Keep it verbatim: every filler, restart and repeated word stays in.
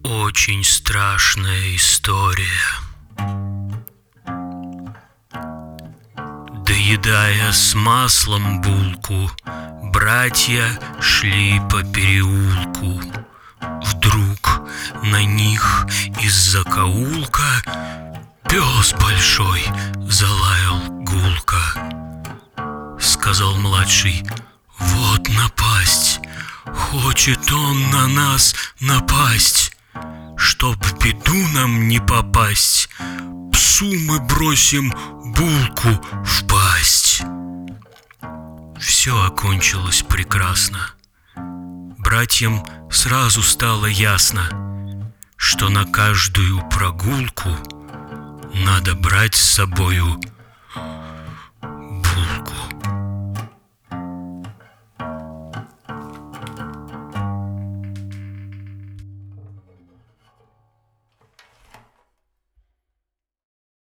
Очень страшная история. Доедая с маслом булку, братья шли по переулку. Вдруг на них из закоулка пес большой залаял гулко. Сказал младший: вот напасть, хочет он на нас напасть. Чтоб в беду нам не попасть, псу мы бросим булку в пасть. Все окончилось прекрасно. Братьям сразу стало ясно, что на каждую прогулку надо брать с собою